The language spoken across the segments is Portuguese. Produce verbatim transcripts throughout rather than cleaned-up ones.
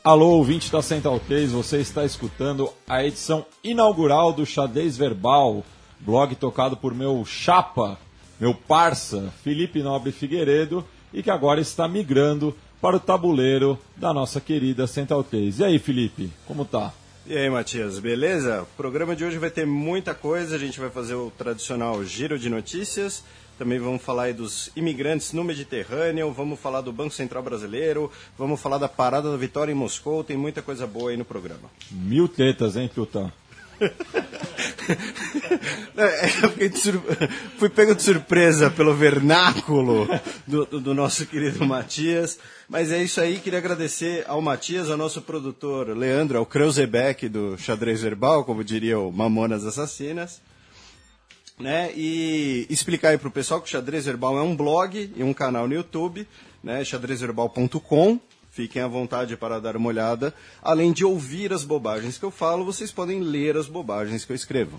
Alô, ouvinte da Central Case, você está escutando a edição inaugural do Xadrez Verbal, blog tocado por meu chapa, meu parça, Felipe Nobre Figueiredo, e que agora está migrando para o tabuleiro da nossa querida Central Case. E aí, Felipe, como tá? E aí, Matias, beleza? O programa de hoje vai ter muita coisa, a gente vai fazer o tradicional giro de notícias, também vamos falar aí dos imigrantes no Mediterrâneo, vamos falar do Banco Central Brasileiro, vamos falar da parada da vitória em Moscou, tem muita coisa boa aí no programa. Mil tetas, hein, Piltão? Eu fiquei de sur... Fui pego de surpresa pelo vernáculo do, do, do nosso querido Matias, mas é isso aí, queria agradecer ao Matias, ao nosso produtor Leandro, ao Kreuzebeck do Xadrez Verbal, como diria o Mamonas Assassinas, né? E explicar aí pro pessoal que o Xadrez Verbal é um blog e um canal no YouTube, né? xadrez verbal ponto com. Fiquem à vontade para dar uma olhada. Além de ouvir as bobagens que eu falo, vocês podem ler as bobagens que eu escrevo.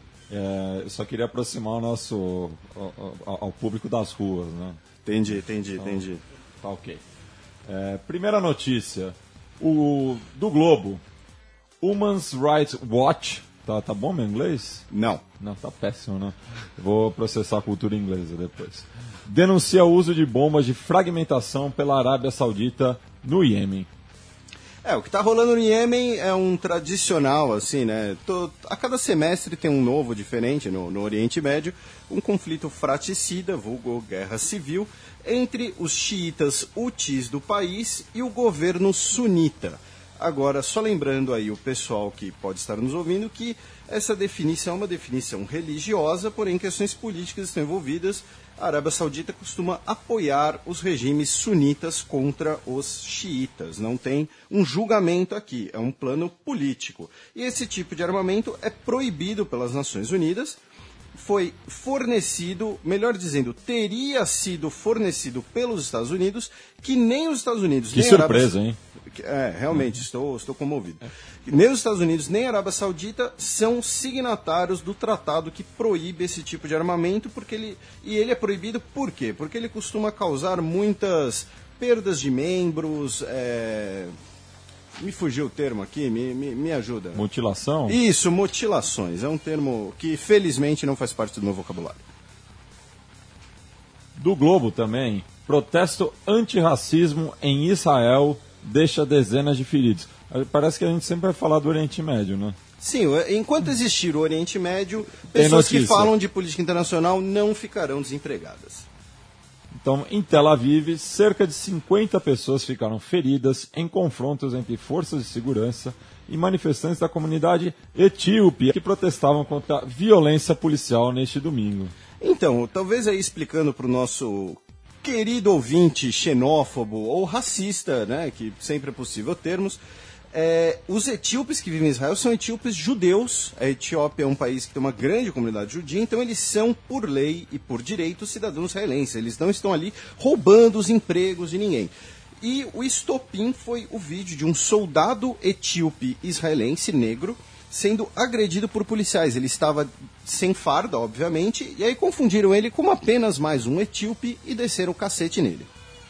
É, eu só queria aproximar o nosso ao, ao, ao público das ruas, né? Entendi, entendi, então, entendi. Tá ok. É, primeira notícia, o, do Globo, Human Rights Watch. Tá, tá bom meu inglês? Não. Não, tá péssimo, né? Vou processar a cultura inglesa depois. Denuncia o uso de bombas de fragmentação pela Arábia Saudita no Iêmen. É, o que tá rolando no Iêmen é um tradicional, assim, né? Tô, a cada semestre tem um novo diferente no, no Oriente Médio, um conflito fraticida, vulgo guerra civil, entre os xiitas hutis do país e o governo sunita. Agora, só lembrando aí o pessoal que pode estar nos ouvindo que essa definição é uma definição religiosa, porém questões políticas estão envolvidas. A Arábia Saudita costuma apoiar os regimes sunitas contra os xiitas. Não tem um julgamento aqui, é um plano político. E esse tipo de armamento é proibido pelas Nações Unidas. Foi fornecido, melhor dizendo, teria sido fornecido pelos Estados Unidos, que nem os Estados Unidos... Que nem surpresa, Arábia... hein? É, realmente, estou, estou comovido. Nem os Estados Unidos, nem a Arábia Saudita são signatários do tratado que proíbe esse tipo de armamento, porque ele, e ele é proibido por quê? Porque ele costuma causar muitas perdas de membros, é... me fugiu o termo aqui, me, me, me ajuda. Mutilação? Isso, mutilações, é um termo que felizmente não faz parte do meu vocabulário. Do Globo também, protesto antirracismo em Israel deixa dezenas de feridos. Parece que a gente sempre vai falar do Oriente Médio, né? Sim, enquanto existir o Oriente Médio, pessoas que falam de política internacional não ficarão desempregadas. Então, em Tel Aviv, cerca de cinquenta pessoas ficaram feridas em confrontos entre forças de segurança e manifestantes da comunidade etíope que protestavam contra a violência policial neste domingo. Então, talvez aí explicando para o nosso querido ouvinte xenófobo ou racista, né, que sempre é possível termos, é, os etíopes que vivem em Israel são etíopes judeus. A Etiópia é um país que tem uma grande comunidade judia, então eles são, por lei e por direito, cidadãos israelenses. Eles não estão ali roubando os empregos de ninguém. E o estopim foi o vídeo de um soldado etíope israelense negro sendo agredido por policiais. Ele estava sem farda, obviamente, e aí confundiram ele como apenas mais um etíope e desceram o cacete nele.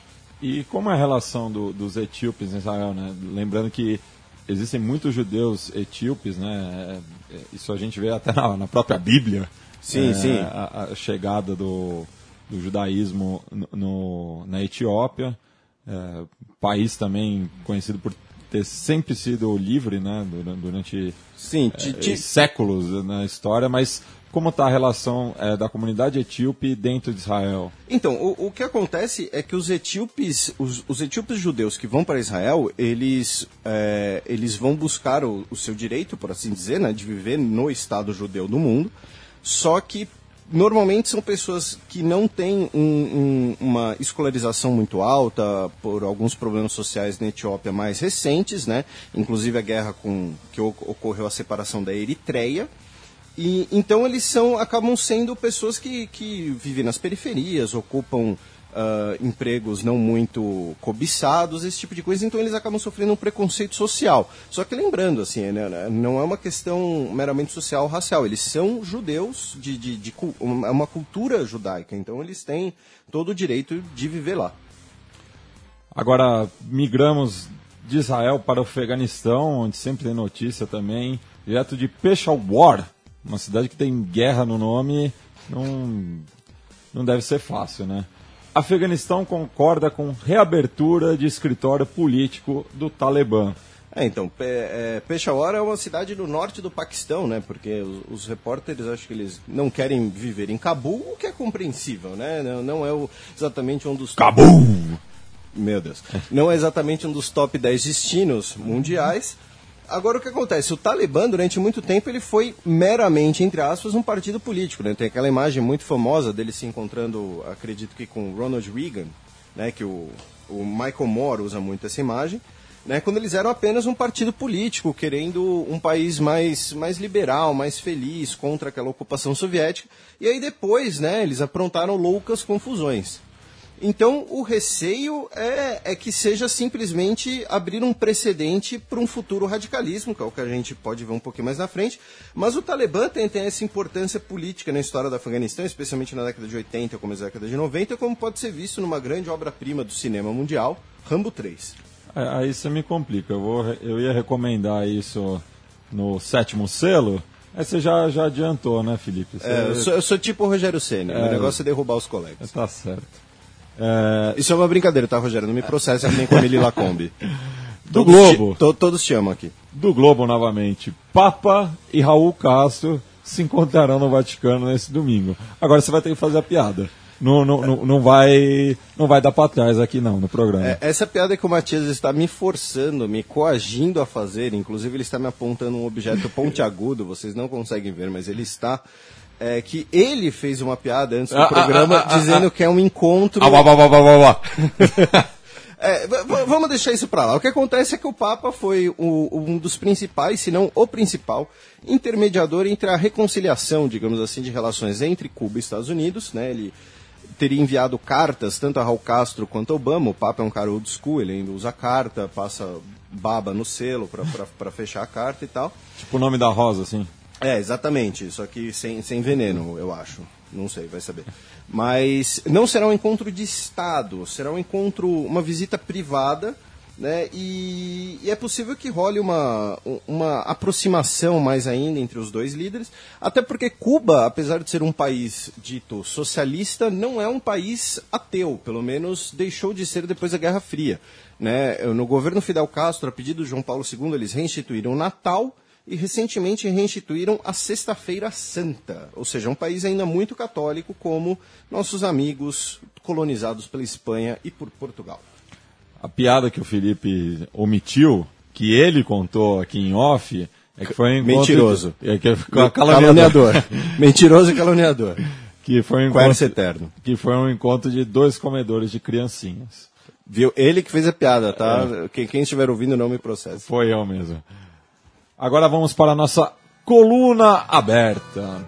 E como é a relação do, dos etíopes em Israel, né? Lembrando que existem muitos judeus etíopes, né? É, isso a gente vê até na, na própria Bíblia. Sim, é, sim. A, a chegada do, do judaísmo no, no, na Etiópia, é, país também conhecido por ter sempre sido livre, né? Durante, durante sim, é, ti, ti... séculos na história, mas como está a relação é, da comunidade etíope dentro de Israel? Então, o, o que acontece é que os etíopes, os, os etíopes judeus que vão para Israel, eles, é, eles vão buscar o, o seu direito, por assim dizer, né, de viver no Estado judeu do mundo, só que normalmente são pessoas que não têm um, um, uma escolarização muito alta, por alguns problemas sociais na Etiópia mais recentes, né, inclusive a guerra com, que ocorreu a separação da Eritreia. E, então eles são, acabam sendo pessoas que, que vivem nas periferias, ocupam uh, empregos não muito cobiçados, esse tipo de coisa, então eles acabam sofrendo um preconceito social. Só que lembrando, assim, né, não é uma questão meramente social ou racial, eles são judeus, de, de, de, é uma cultura judaica, então eles têm todo o direito de viver lá. Agora, migramos de Israel para o Afeganistão, onde sempre tem notícia também, direto de Peshawar, uma cidade que tem guerra no nome, não, não deve ser fácil, né? Afeganistão concorda com reabertura de escritório político do Talibã. É, então, Pe é, Peshawar é uma cidade do norte do Paquistão, né? Porque os, os repórteres, acho que eles não querem viver em Cabul, o que é compreensível, né? Não, não é o, exatamente um dos... Cabul! Meu Deus. Não é exatamente um dos top dez destinos mundiais. Agora, o que acontece? O Talibã, durante muito tempo, ele foi meramente, entre aspas, um partido político, né? Tem aquela imagem muito famosa dele se encontrando, acredito que com Ronald Reagan, né? Que o, o Michael Moore usa muito essa imagem. Né, quando eles eram apenas um partido político, querendo um país mais, mais liberal, mais feliz, contra aquela ocupação soviética. E aí depois, né, eles aprontaram loucas confusões. Então, o receio é, é que seja simplesmente abrir um precedente para um futuro radicalismo, que é o que a gente pode ver um pouquinho mais na frente. Mas o Talibã tem, tem essa importância política na história do Afeganistão, especialmente na década de oitenta, como na década de noventa, como pode ser visto numa grande obra-prima do cinema mundial, Rambo três. Aí você me complica, eu, vou, eu ia recomendar isso no Sétimo Selo, aí você já, já adiantou, né, Felipe? Você... É, eu, sou, eu sou tipo o Rogério Ceni, é, o negócio é derrubar os colegas. Tá certo. É... Isso é uma brincadeira, tá, Rogério? Não me processa que nem com a Emily Lacombe. Do todos Globo. Te, to, todos te amam aqui. Do Globo, novamente. Papa e Raul Castro se encontrarão no Vaticano nesse domingo. Agora você vai ter que fazer a piada. Não, não, não, não, vai, não vai dar pra trás aqui não, no programa. É, essa piada que o Matias está me forçando, me coagindo a fazer, inclusive ele está me apontando um objeto pontiagudo, vocês não conseguem ver, mas ele está... É, que ele fez uma piada antes do ah, programa ah, ah, dizendo ah, que é um encontro... Ah, bah, bah, bah, bah, bah. É, vamos deixar isso para lá. O que acontece é que o Papa foi o, um dos principais, se não o principal, intermediador entre a reconciliação, digamos assim, de relações entre Cuba e Estados Unidos, né? Ele teria enviado cartas tanto a Raul Castro quanto a Obama. O Papa é um cara old school, ele ainda usa carta, passa baba no selo para fechar a carta e tal. Tipo o nome da rosa, assim. É, exatamente, só que sem, sem veneno, eu acho. Não sei, vai saber. Mas não será um encontro de Estado, será um encontro, uma visita privada, né? E, e é possível que role uma, uma aproximação mais ainda entre os dois líderes, até porque Cuba, apesar de ser um país dito socialista, não é um país ateu, pelo menos deixou de ser depois da Guerra Fria, né? No governo Fidel Castro, a pedido de João Paulo segundo, eles reinstituíram o Natal e recentemente reinstituíram a Sexta-feira Santa, ou seja, um país ainda muito católico como nossos amigos colonizados pela Espanha e por Portugal. A piada que o Felipe omitiu, que ele contou aqui em off, é que foi um encontro... Mentiroso. De, é que foi caluniador. Mentiroso e caluniador. Que foi um encontro, eterno. Que foi um encontro de dois comedores de criancinhas. Viu? Ele que fez a piada, tá? É. Quem, quem estiver ouvindo não me processa. Foi eu mesmo. Agora vamos para a nossa coluna aberta.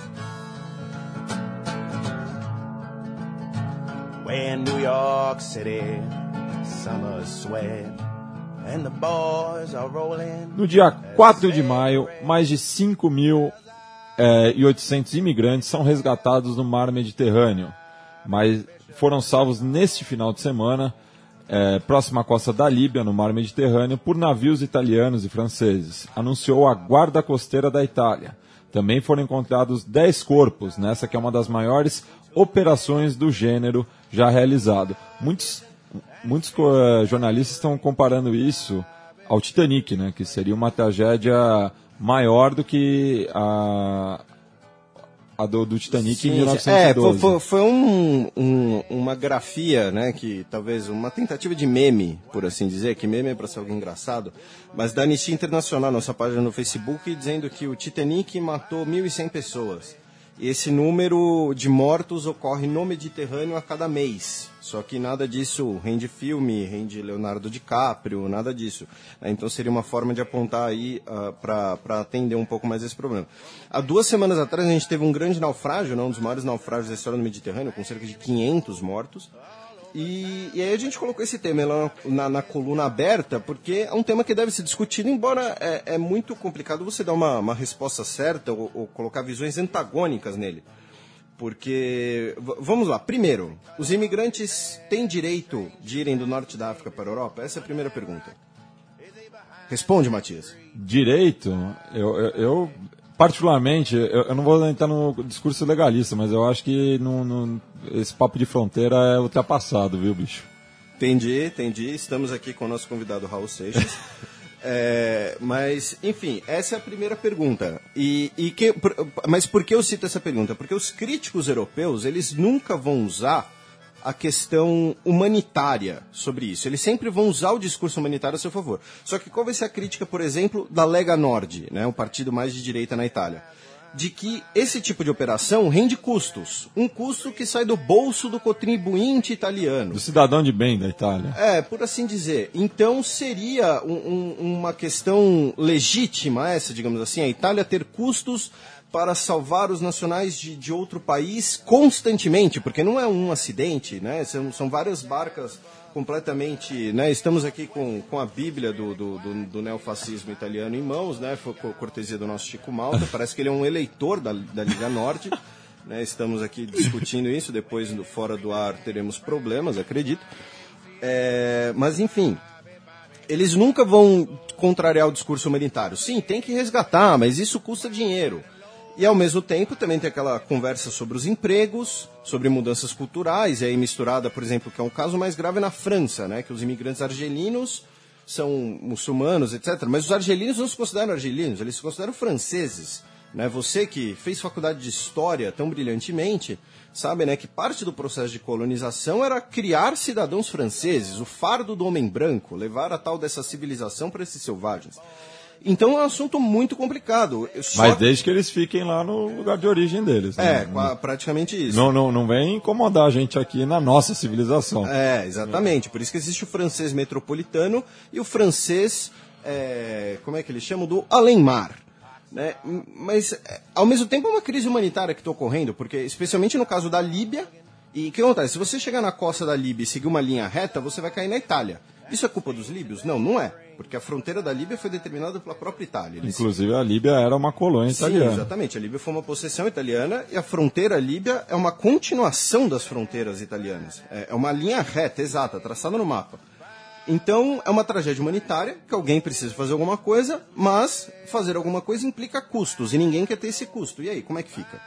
We're in New York City, summer sweat, and the boys are rolling. No dia quatro de maio, mais de cinco mil e oitocentos imigrantes são resgatados no mar Mediterrâneo, mas foram salvos neste final de semana, É, próxima à costa da Líbia, no mar Mediterrâneo, por navios italianos e franceses, anunciou a Guarda Costeira da Itália. Também foram encontrados dez corpos, nessa que é uma das maiores operações do gênero já realizado. Muitos, muitos uh, jornalistas estão comparando isso ao Titanic, né, que seria uma tragédia maior do que a... a do, do Titanic. Sim, em mil novecentos e doze. É, foi, foi um, um, uma grafia, né, que talvez uma tentativa de meme, por assim dizer, que meme é para ser algo engraçado, mas da Anistia Internacional, nossa página no Facebook, dizendo que o Titanic matou mil e cem pessoas. E esse número de mortos ocorre no Mediterrâneo a cada mês. Só que nada disso rende filme, rende Leonardo DiCaprio, nada disso. Então seria uma forma de apontar aí uh, para atender um pouco mais esse problema. Há duas semanas atrás a gente teve um grande naufrágio, né, um dos maiores naufrágios da história do Mediterrâneo, com cerca de quinhentos mortos. E, e aí a gente colocou esse tema lá na, na coluna aberta, porque é um tema que deve ser discutido, embora é, é muito complicado você dar uma, uma resposta certa ou, ou colocar visões antagônicas nele. Porque, vamos lá, primeiro, os imigrantes têm direito de irem do norte da África para a Europa? Essa é a primeira pergunta. Responde, Matias. Direito, eu, eu, eu particularmente, eu, eu não vou entrar no discurso legalista, mas eu acho que no, no, esse papo de fronteira é ultrapassado, viu, bicho? Entendi, entendi. Estamos aqui com o nosso convidado Raul Seixas. é, mas, enfim, essa é a primeira pergunta. E, e que, por, mas por que eu cito essa pergunta? Porque os críticos europeus, eles nunca vão usar a questão humanitária sobre isso. Eles sempre vão usar o discurso humanitário a seu favor. Só que qual vai ser a crítica, por exemplo, da Lega Nord, né, o partido mais de direita na Itália? De que esse tipo de operação rende custos. Um custo que sai do bolso do contribuinte italiano. Do cidadão de bem da Itália. É, por assim dizer. Então seria um, um, uma questão legítima essa, digamos assim, a Itália ter custos para salvar os nacionais de, de outro país constantemente, porque não é um acidente, né? São, são várias barcas completamente, né? Estamos aqui com, com a Bíblia do, do, do, do neofascismo italiano em mãos, né? Foi cortesia do nosso Chico Malta, parece que ele é um eleitor da, da Liga Norte, né? Estamos aqui discutindo isso, depois no, fora do ar teremos problemas, acredito. É, mas enfim, eles nunca vão contrariar o discurso humanitário. Sim, tem que resgatar, mas isso custa dinheiro. E, ao mesmo tempo, também tem aquela conversa sobre os empregos, sobre mudanças culturais, e aí misturada, por exemplo, que é um caso mais grave na França, né, que os imigrantes argelinos são muçulmanos, etcétera. Mas os argelinos não se consideram argelinos, eles se consideram franceses. Né? Você que fez faculdade de História tão brilhantemente, sabe, né, que parte do processo de colonização era criar cidadãos franceses, o fardo do homem branco, levar a tal dessa civilização para esses selvagens. Então é um assunto muito complicado. Só... Mas desde que eles fiquem lá no lugar de origem deles. É, né? praticamente isso. Não, não, não vem incomodar a gente aqui na nossa civilização. É, exatamente. Por isso que existe o francês metropolitano e o francês, é, como é que eles chamam? Do além-mar. Né? Mas, ao mesmo tempo, é uma crise humanitária que está ocorrendo, porque, especialmente no caso da Líbia, e o que acontece? Se você chegar na costa da Líbia e seguir uma linha reta, você vai cair na Itália. Isso é culpa dos líbios? Não, não é. Porque a fronteira da Líbia foi determinada pela própria Itália. Eles... Inclusive, a Líbia era uma colônia italiana. Sim, exatamente. A Líbia foi uma possessão italiana e a fronteira líbia é uma continuação das fronteiras italianas. É uma linha reta, exata, traçada no mapa. Então, é uma tragédia humanitária, que alguém precisa fazer alguma coisa, mas fazer alguma coisa implica custos, e ninguém quer ter esse custo. E aí, como é que fica?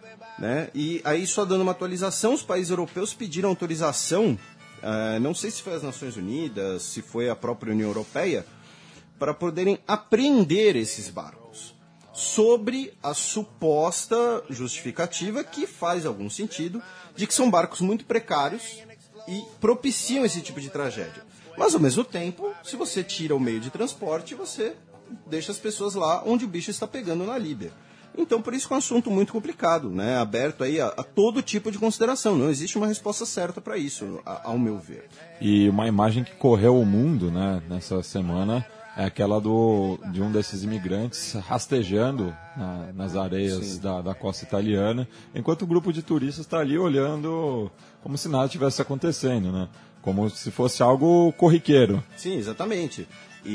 Né? E aí, só dando uma atualização, os países europeus pediram autorização, uh, não sei se foi as Nações Unidas, se foi a própria União Europeia, para poderem apreender esses barcos, sobre a suposta justificativa, que faz algum sentido, de que são barcos muito precários e propiciam esse tipo de tragédia. Mas, ao mesmo tempo, se você tira o meio de transporte, você deixa as pessoas lá onde o bicho está pegando na Líbia. Então, por isso que é um assunto muito complicado, né? Aberto aí a, a todo tipo de consideração. Não existe uma resposta certa para isso, a, ao meu ver. E uma imagem que correu o mundo, né, nessa semana é aquela do, de um desses imigrantes rastejando na, nas areias da, da costa italiana, enquanto o grupo de turistas está ali olhando como se nada estivesse acontecendo, né? Como se fosse algo corriqueiro. Sim, exatamente.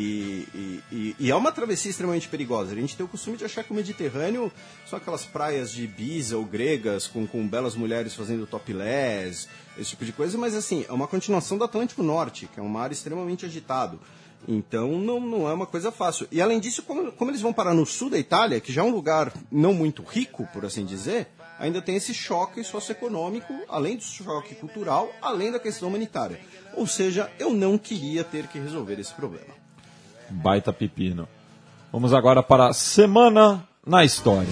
E, e, e, e é uma travessia extremamente perigosa. A gente tem o costume de achar que o Mediterrâneo são aquelas praias de Ibiza ou gregas, com, com belas mulheres fazendo topless, esse tipo de coisa, mas assim, é uma continuação do Atlântico Norte, que é um mar extremamente agitado. Então não, não é uma coisa fácil. E além disso, como, como eles vão parar no sul da Itália, que já é um lugar não muito rico, por assim dizer, ainda tem esse choque socioeconômico, além do choque cultural, além da questão humanitária. Ou seja, eu não queria ter que resolver esse problema. Baita pepino. Vamos agora para a Semana na História.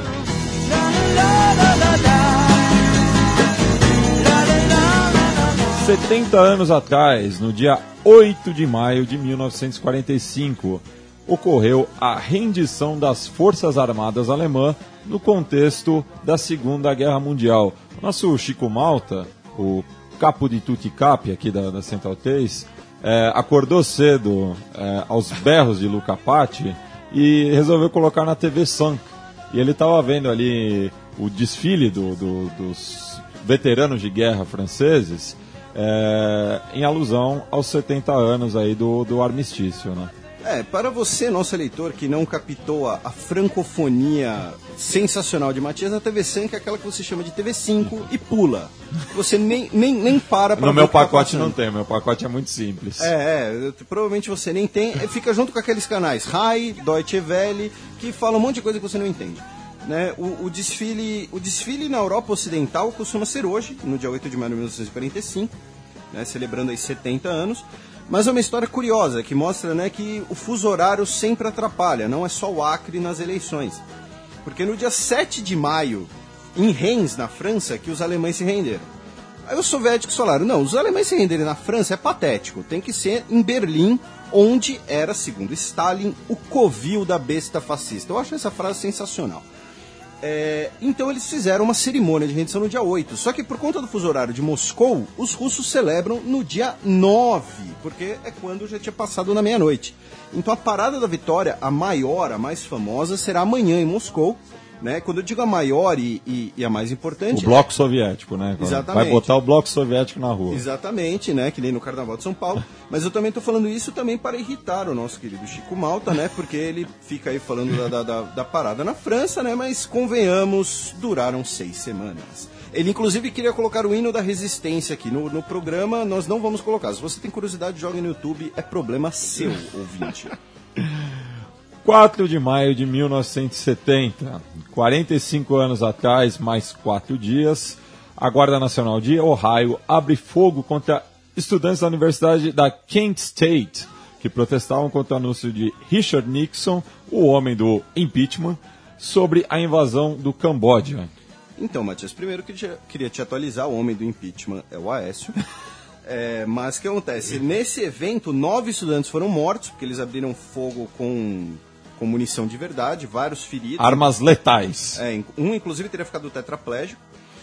setenta anos atrás, no dia oito de maio de mil novecentos e quarenta e cinco, ocorreu a rendição das Forças Armadas Alemãs no contexto da Segunda Guerra Mundial. Nosso Chico Malta, o capo de tutti capi aqui da, da Central três, é, acordou cedo é, aos berros de Luca Patti e resolveu colocar na T V Sun. E ele estava vendo ali o desfile do, do, dos veteranos de guerra franceses, é, em alusão aos setenta anos aí do, do armistício, né? É, para você, nosso eleitor, que não captou a, a francofonia sensacional de Matias, a T V cinco é aquela que você chama de T V cinco e pula. Você nem, nem, nem para para No meu pacote não tem, meu pacote é muito simples. É, é, provavelmente você nem tem, fica junto com aqueles canais Rai, Deutsche Welle, que falam um monte de coisa que você não entende. Né? O, o, desfile, o desfile na Europa Ocidental costuma ser hoje, no dia oito de maio de mil novecentos e quarenta e cinco, né, celebrando aí setenta anos. Mas é uma história curiosa, que mostra, né, que o fuso horário sempre atrapalha, não é só o Acre nas eleições. Porque no dia sete de maio, em Reims, na França, que os alemães se renderam. Aí os soviéticos falaram, não, os alemães se renderem na França é patético, tem que ser em Berlim, onde era, segundo Stalin, o covil da besta fascista. Eu acho essa frase sensacional. É, então eles fizeram uma cerimônia de rendição no dia oito. Só que por conta do fuso horário de Moscou, os russos celebram no dia nove, porque é quando já tinha passado na meia-noite. Então a parada da vitória, a maior, a mais famosa, será amanhã em Moscou. Né? Quando eu digo a maior e, e, e a mais importante... O bloco é... soviético, né? Exatamente. Vai botar o bloco soviético na rua. Exatamente, né? Que nem no Carnaval de São Paulo. Mas eu também estou falando isso também para irritar o nosso querido Chico Malta, né? Porque ele fica aí falando da, da, da, da parada na França, né? Mas convenhamos, duraram seis semanas. Ele inclusive queria colocar o hino da resistência aqui no, no programa, nós não vamos colocar. Se você tem curiosidade, jogue no YouTube, é problema seu, ouvinte. quatro de maio de mil novecentos e setenta, quarenta e cinco anos atrás, mais quatro dias, a Guarda Nacional de Ohio abre fogo contra estudantes da Universidade da Kent State, que protestavam contra o anúncio de Richard Nixon, o homem do impeachment, sobre a invasão do Camboja. Então, Matias, primeiro que eu queria te atualizar, o homem do impeachment é o Aécio. É, mas o que acontece? Nesse evento, nove estudantes foram mortos, porque eles abriram fogo com... com munição de verdade, vários feridos. Armas letais. É, um, inclusive, teria ficado tetraplégico.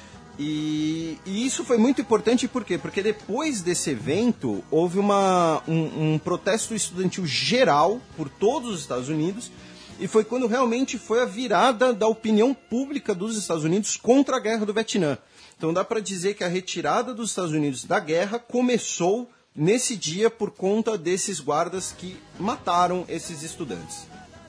E, e isso foi muito importante, por quê? Porque depois desse evento, houve uma, um, um protesto estudantil geral por todos os Estados Unidos, e foi quando realmente foi a virada da opinião pública dos Estados Unidos contra a guerra do Vietnã. Então dá para dizer que a retirada dos Estados Unidos da guerra começou nesse dia por conta desses guardas que mataram esses estudantes.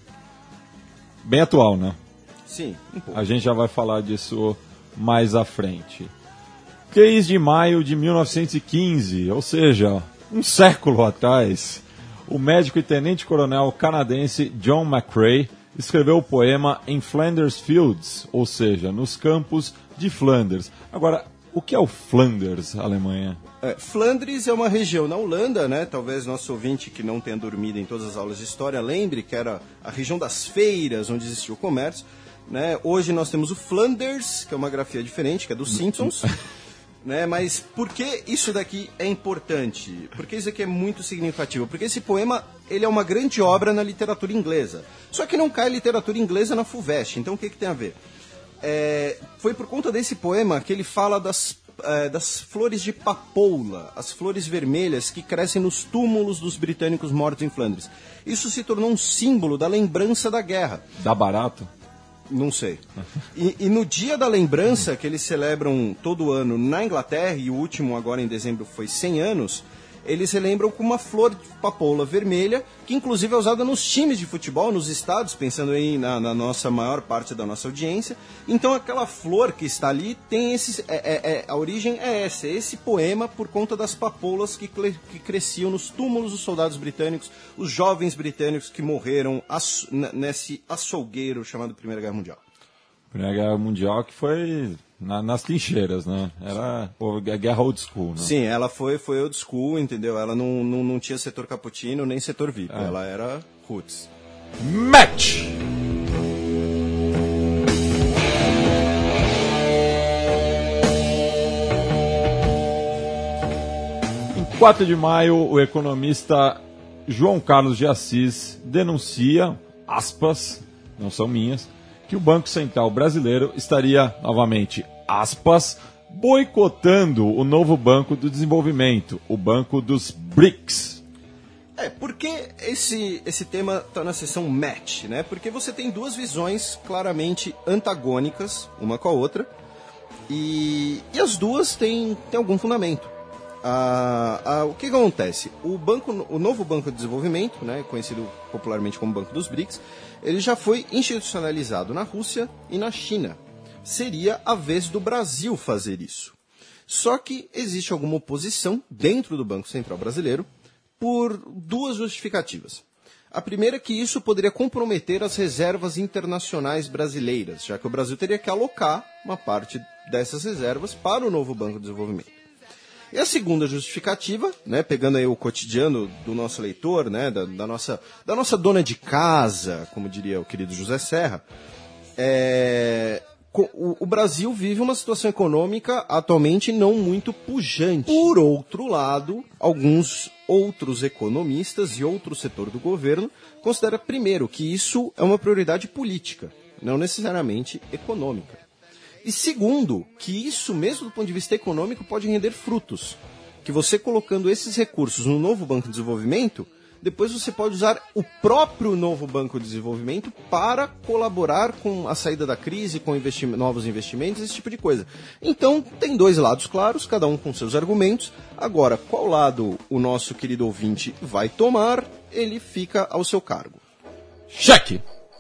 Bem atual, né? Sim, um pouco. A gente já vai falar disso mais à frente. três de maio de mil novecentos e quinze, ou seja, um século atrás, o médico e tenente-coronel canadense John McCrae escreveu o poema Em Flanders Fields, ou seja, nos campos de Flanders. Agora, o que é o Flanders, Alemanha? É, Flandres é uma região na Holanda, né? Talvez nosso ouvinte que não tenha dormido em todas as aulas de história lembre que era a região das feiras, onde existia o comércio. Né? Hoje nós temos o Flanders, que é uma grafia diferente, que é dos Simpsons. Né? Mas por que isso daqui é importante? Porque isso aqui é muito significativo. Porque esse poema ele é uma grande obra na literatura inglesa. Só que não cai literatura inglesa na FUVEST. Então o que, que tem a ver? É, foi por conta desse poema que ele fala das, é, das flores de papoula, as flores vermelhas que crescem nos túmulos dos britânicos mortos em Flandres. Isso se tornou um símbolo da lembrança da guerra. Dá barato? Não sei. E, e no dia da lembrança, que eles celebram todo ano na Inglaterra, e o último agora em dezembro foi cem anos, eles relembram com uma flor de papoula vermelha, que inclusive é usada nos times de futebol, nos estádios, pensando aí na, na nossa maior parte da nossa audiência. Então aquela flor que está ali tem esse, é, é, é, a origem é essa, esse poema por conta das papoulas que, que cresciam nos túmulos dos soldados britânicos, os jovens britânicos que morreram aç, nesse açougueiro chamado Primeira Guerra Mundial. Primeira Guerra Mundial que foi na, nas trincheiras, né? Era a guerra old school, né? Sim, ela foi, foi old school, entendeu? Ela não, não, não tinha setor cappuccino nem setor V I P, é. Ela era roots. Match! Em quatro de maio, o economista João Carlos de Assis denuncia, aspas, não são minhas, que o Banco Central brasileiro estaria, novamente, aspas, boicotando o novo Banco do Desenvolvimento, o Banco dos B R I C S. É, por que esse, esse tema está na seção match, né? Porque você tem duas visões claramente antagônicas, uma com a outra, e, e as duas têm, têm algum fundamento. a, a, o que acontece? O, banco, o novo Banco de Desenvolvimento, né, conhecido popularmente como Banco dos B R I C S, ele já foi institucionalizado na Rússia e na China. Seria a vez do Brasil fazer isso. Só que existe alguma oposição dentro do Banco Central Brasileiro por duas justificativas. A primeira é que isso poderia comprometer as reservas internacionais brasileiras, já que o Brasil teria que alocar uma parte dessas reservas para o novo Banco de Desenvolvimento. E a segunda justificativa, né, pegando aí o cotidiano do nosso leitor, né, da, da, nossa, da nossa dona de casa, como diria o querido José Serra, é... O, o Brasil vive uma situação econômica atualmente não muito pujante. Por outro lado, alguns outros economistas e outro setor do governo consideram, primeiro, que isso é uma prioridade política, não necessariamente econômica. E segundo, que isso, mesmo do ponto de vista econômico, pode render frutos. Que você colocando esses recursos no novo Banco de Desenvolvimento, depois você pode usar o próprio novo Banco de Desenvolvimento para colaborar com a saída da crise, com investi- novos investimentos, esse tipo de coisa. Então, tem dois lados claros, cada um com seus argumentos. Agora, qual lado o nosso querido ouvinte vai tomar, ele fica ao seu cargo. Cheque!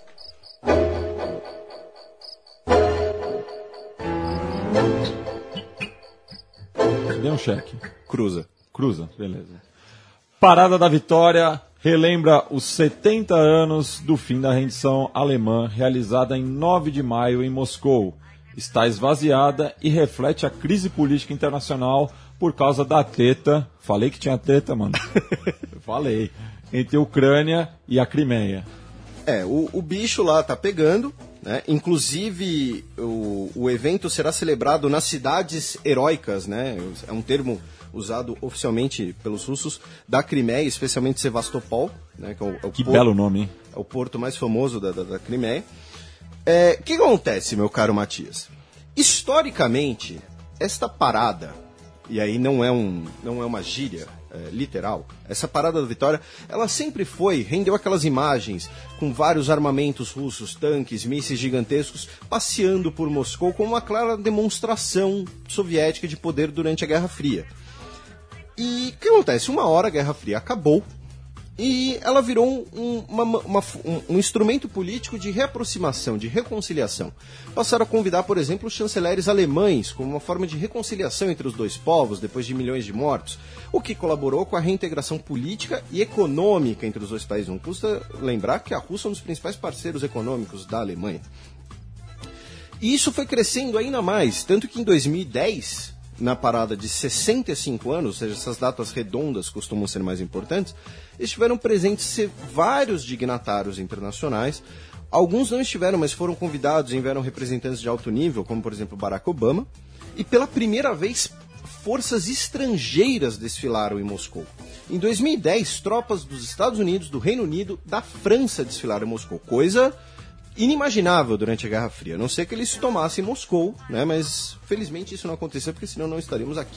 Dê um cheque. Cruza. Cruza, beleza. Parada da Vitória relembra os setenta anos do fim da rendição alemã, realizada em nove de maio em Moscou. Está esvaziada e reflete a crise política internacional por causa da treta. Falei que tinha treta, mano. Falei. Entre a Ucrânia e a Crimeia. É, o, o bicho lá tá pegando, né? Inclusive, o, o evento será celebrado nas cidades heróicas, né? É um termo usado oficialmente pelos russos, da Crimeia, especialmente Sevastopol, né, que é o, é o que porto, belo nome, hein? É o porto mais famoso da, da, da Crimeia. É, o que acontece, meu caro Matias? Historicamente, esta parada, e aí não é, um, não é uma gíria é, literal, essa parada da Vitória, ela sempre foi, rendeu aquelas imagens com vários armamentos russos, tanques, mísseis gigantescos, passeando por Moscou como uma clara demonstração soviética de poder durante a Guerra Fria. E o que acontece? Uma hora a Guerra Fria acabou e ela virou um, uma, uma, um, um instrumento político de reaproximação, de reconciliação. Passaram a convidar, por exemplo, os chanceleres alemães como uma forma de reconciliação entre os dois povos depois de milhões de mortos, o que colaborou com a reintegração política e econômica entre os dois países. Não custa lembrar que a Rússia é um dos principais parceiros econômicos da Alemanha. E isso foi crescendo ainda mais, tanto que em dois mil e dez... na parada de sessenta e cinco anos, ou seja, essas datas redondas costumam ser mais importantes, estiveram presentes vários dignatários internacionais. Alguns não estiveram, mas foram convidados e enviaram representantes de alto nível, como por exemplo Barack Obama. E pela primeira vez, forças estrangeiras desfilaram em Moscou. Em dois mil e dez, tropas dos Estados Unidos, do Reino Unido, da França desfilaram em Moscou. Coisa inimaginável durante a Guerra Fria, a não ser que eles tomassem Moscou, né? Mas felizmente isso não aconteceu, porque senão não estaríamos aqui.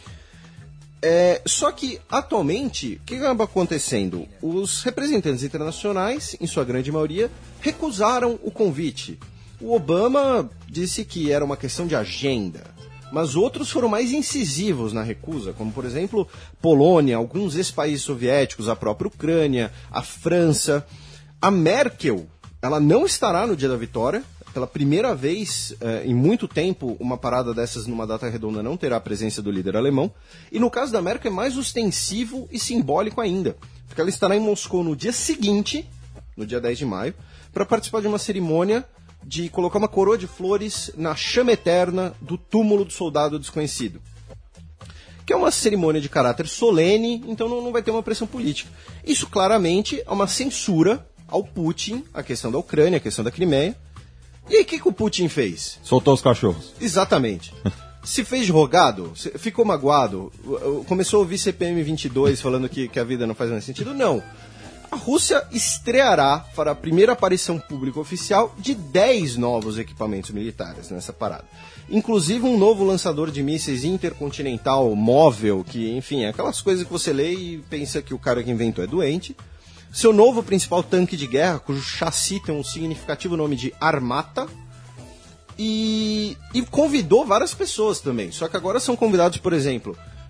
É, só que, atualmente, o que acaba acontecendo? Os representantes internacionais, em sua grande maioria, recusaram o convite. O Obama disse que era uma questão de agenda, mas outros foram mais incisivos na recusa, como, por exemplo, Polônia, alguns ex-países soviéticos, a própria Ucrânia, a França. A Merkel, ela não estará no dia da vitória. Pela primeira vez eh, em muito tempo, uma parada dessas numa data redonda não terá a presença do líder alemão. E no caso da Merkel é mais ostensivo e simbólico ainda, porque ela estará em Moscou no dia seguinte, no dia dez de maio, para participar de uma cerimônia de colocar uma coroa de flores na chama eterna do túmulo do soldado desconhecido. Que é uma cerimônia de caráter solene, então não, não vai ter uma pressão política. Isso claramente é uma censura ao Putin, a questão da Ucrânia, a questão da Crimeia. E aí, o que, que o Putin fez? Soltou os cachorros. Exatamente. Se fez de rogado, ficou magoado, começou a ouvir C P M vinte e dois falando que, que a vida não faz mais sentido? Não. A Rússia estreará para a primeira aparição pública oficial de dez novos equipamentos militares nessa parada. Inclusive um novo lançador de mísseis intercontinental móvel, que, enfim, é aquelas coisas que você lê e pensa que o cara que inventou é doente. Seu novo principal tanque de guerra, cujo chassi tem um significativo nome de Armata, e, e convidou várias pessoas também. Só que agora são convidados, por exemplo,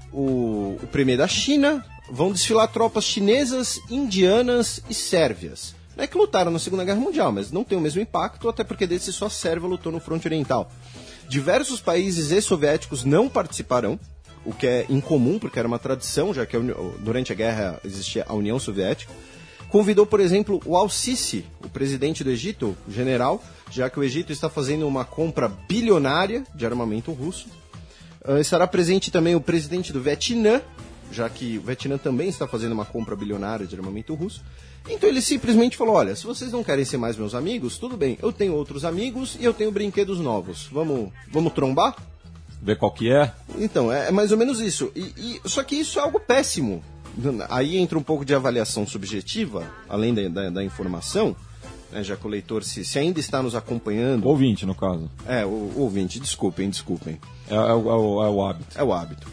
o, o premier da China, vão desfilar tropas chinesas, indianas e sérvias. Não é que lutaram na Segunda Guerra Mundial, mas não tem o mesmo impacto, até porque desse só a Sérvia lutou no fronte oriental. Diversos países ex-soviéticos não participarão, o que é incomum, porque era uma tradição, já que a Uni... durante a guerra existia a União Soviética. Convidou, por exemplo, o Al-Sisi, o presidente do Egito, o general, já que o Egito está fazendo uma compra bilionária de armamento russo. Uh, estará presente também o presidente do Vietnã, já que o Vietnã também está fazendo uma compra bilionária de armamento russo. Então ele simplesmente falou, olha, se vocês não querem ser mais meus amigos, tudo bem, eu tenho outros amigos e eu tenho brinquedos novos. Vamos, vamos trombar? Ver qual que é? Então, é, é mais ou menos isso. E, e, só que isso é algo péssimo. Aí entra um pouco de avaliação subjetiva, além da, da, da informação, né, já que o leitor, se, se ainda está nos acompanhando... Ouvinte, no caso. É, o, o ouvinte, desculpem, desculpem. É, é, o, é, o, é o hábito. É o hábito.